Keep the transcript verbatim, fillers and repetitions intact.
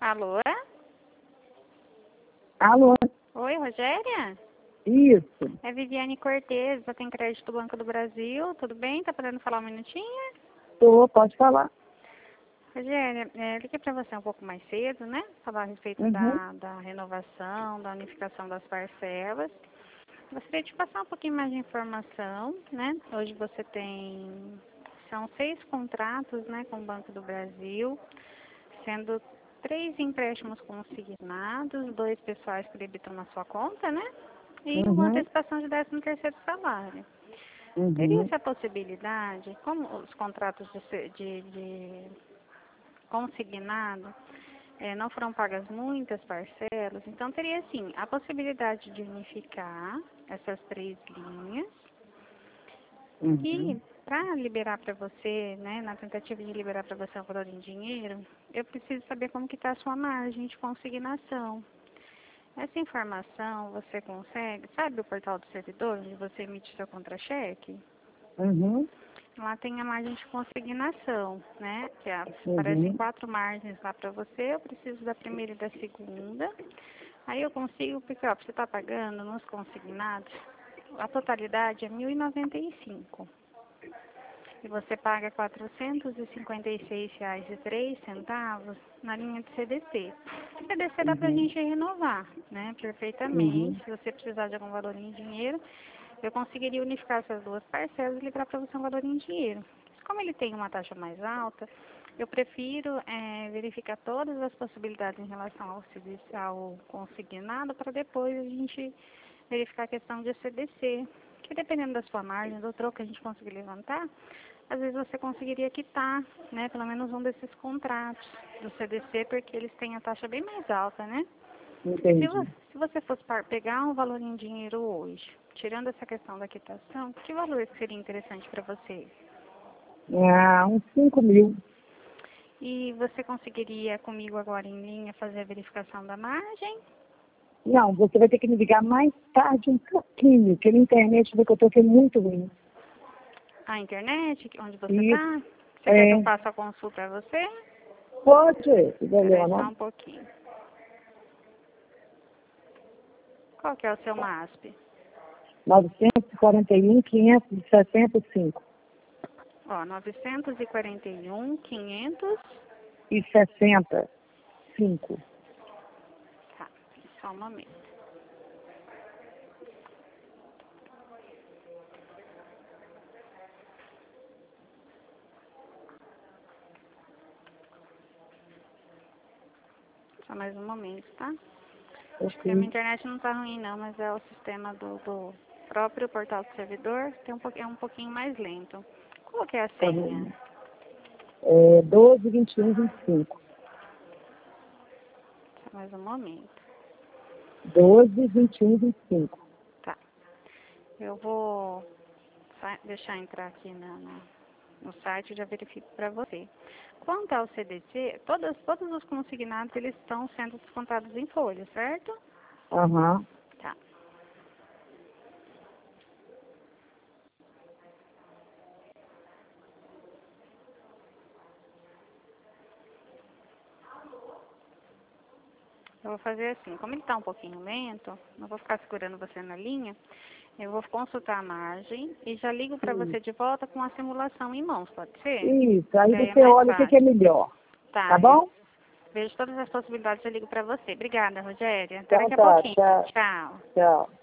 Alô? Alô? Oi, Rogéria? Isso. É Viviane Cortez, eu tenho crédito do Banco do Brasil, tudo bem? Tá podendo falar um minutinho? Tô, pode falar. Rogéria, é, liguei para você um pouco mais cedo, né? Falar a respeito Uhum. da, da renovação, da unificação das parcelas. Gostaria de passar um pouquinho mais de informação, né? Hoje você tem, são seis contratos, né, com o Banco do Brasil, sendo três empréstimos consignados, dois pessoais que debitam na sua conta, né? E uma Uhum. antecipação de décimo terceiro salário. Teria Uhum. essa possibilidade, como os contratos de, se- de, de consignado eh, não foram pagas muitas parcelas, então teria sim a possibilidade de unificar essas três linhas Uhum. e para liberar para você, né, na tentativa de liberar para você o valor em dinheiro, eu preciso saber como que está a sua margem de consignação. Essa informação você consegue, sabe o portal do servidor, onde você emite seu contra-cheque? Uhum. Lá tem a margem de consignação, né? Que é, aparecem Uhum. quatro margens lá para você, eu preciso da primeira e da segunda. Aí eu consigo, porque ó, você está pagando nos consignados, a totalidade é mil e noventa e cinco. E você paga quatrocentos e cinquenta e seis reais e três centavos na linha de C D C. C D C dá para a Uhum. gente renovar, né? Uhum. Perfeitamente. Se você precisar de algum valor em dinheiro, eu conseguiria unificar essas duas parcelas e liberar para você um valor em dinheiro. Como ele tem uma taxa mais alta, eu prefiro é, verificar todas as possibilidades em relação ao, C D C, ao consignado para depois a gente verificar a questão de C D C. Que dependendo da sua margem, do troco que a gente conseguir levantar, às vezes você conseguiria quitar, né, pelo menos um desses contratos do C D C, porque eles têm a taxa bem mais alta, né? Se, vo Entendi. se você fosse par- pegar um valor em dinheiro hoje, tirando essa questão da quitação, que valor seria interessante para você? Ah, uns cinco mil. E você conseguiria comigo agora em linha fazer a verificação da margem? Não, você vai ter que me ligar mais tarde um pouquinho, porque na internet vê que eu tô aqui muito ruim. A internet, onde você Isso. está? Você quer que eu É. faça a consulta a você? Pode, Espera aí só Helena. um pouquinho. Qual que é o seu MASP? novecentos e quarenta e um, quinhentos e sessenta e cinco. Ó, novecentos e quarenta e um, quinhentos. E sessenta e cinco. Tá, só um momento. Só mais um momento, tá? Acho que a minha Ok. internet não tá ruim não, mas é o sistema do, do próprio portal do servidor, tem um, po- é um pouquinho mais lento. Qual que é a Tá senha? bom. É doze, vinte e um, vinte e cinco. Só mais um momento. doze, vinte e um, vinte e cinco. Tá. Eu vou sa- deixar entrar aqui na, na- no site e já verifico para você. Quanto ao C D C, todas, todos os consignados eles estão sendo descontados em folha, certo? Aham. Tá. Eu vou fazer assim, como ele está um pouquinho lento, não vou ficar segurando você na linha, eu vou consultar a margem e já ligo para Sim. você de volta com a simulação em mãos, pode ser? Isso, aí Que aí é você mais olha o que, que é fácil. melhor. Tá Tá, eu bom? vejo todas as possibilidades e ligo para você. Obrigada, Rogéria. Até Então daqui a tá, pouquinho. tchau. Tchau. Tchau.